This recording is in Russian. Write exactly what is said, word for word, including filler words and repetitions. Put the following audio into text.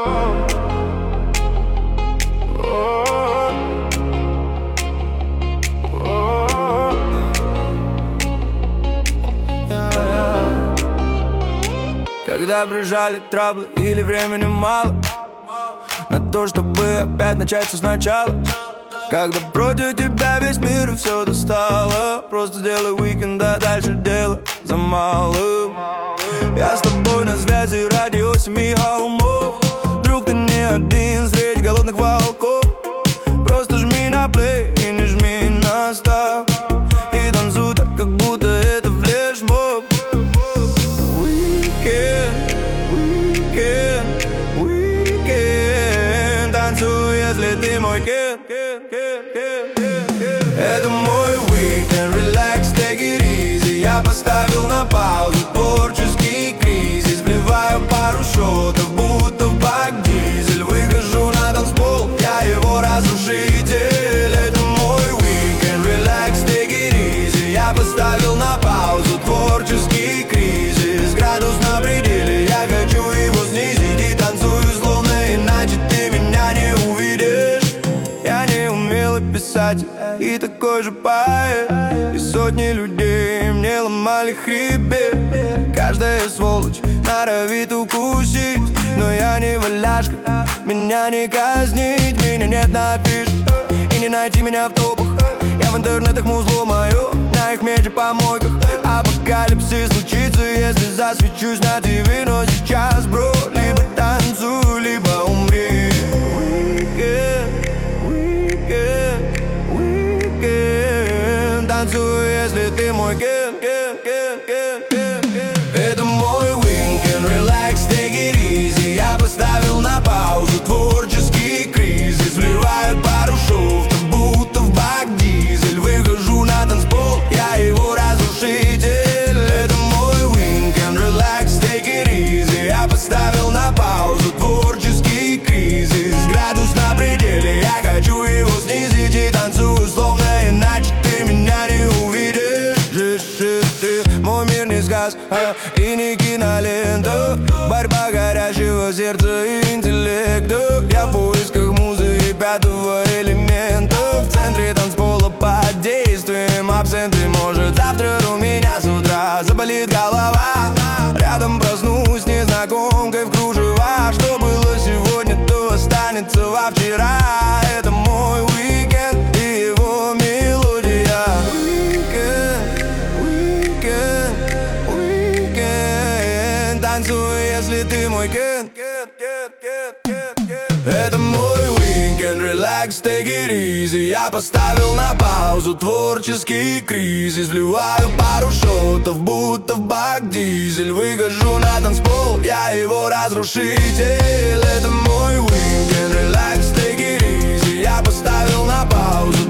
Когда прижали траблы или времени мало на то, чтобы опять начать все сначала. Когда против тебя весь мир и все достало, просто сделай уикенд, а дальше дело за малым. Я с тобой на связи, радио семи холмов. Вдруг ты не один среди голодных волков. Просто жми на плей и не жми на стоп. И танцуй так, как будто это флешмоб. Уикенд, уикенд, уикенд. Танцуй, если ты мой кен. Это мой уикенд, relax, take it easy. Я поставил на паузу творческий кризис. Вливаю пару шотов, будто в бак дизель. Выхожу на танцпол, я его разрушитель. Это мой уикенд, relax, take it easy. Я поставил на паузу творческий кризис. Градус на пределе, я хочу его снизить. И танцую словно иначе ты меня не увидишь. Я не умел писать и такой же поэт. И сотни людей мне ломали хребет. Каждая сволочь норовит укусить, но я не валяшка, меня не казнить. Меня нет на афише и не найти меня в топах. Я в интернетах музло мое, на их медиапомойках. Апокалипсис случится, если засвечусь на ТВ. Но сейчас, бро, либо танцуй, либо умри. Танцуй, если ты мой кен, кен, кен, кен, кен, кен. Это мой уикенд, relax, take it easy. Я поставил на паузу творческий кризис. Вливаю пару шофтов, будто в бак дизель. Выхожу на танцпол, я его разрушитель. Это мой уикенд, relax, take it easy. Я поставил на паузу творческий кризис. Градус на пределе, я хочу его снизить. И танцую словно иначе ты меня не увидишь. Мой мир не сказка и не кинолента. Борьба горящего сердца и интеллекта. Я в поисках музы и пятого элемента. В центре танцпола под действием абсенты. Может завтра у меня с утра заболит голова. Рядом проснусь с незнакомкой в кружевах. Что было сегодня, то останется во вчера. Это мой уикенд и его мелодия. Танцуй, если ты мой кен. Это мой уикенд, relax, take it easy. Я поставил на паузу творческий кризис. Вливаю пару шотов, будто в бак дизель. Выхожу на танцпол, я его разрушитель. Это мой уикенд, relax, take it easy. Я поставил на паузу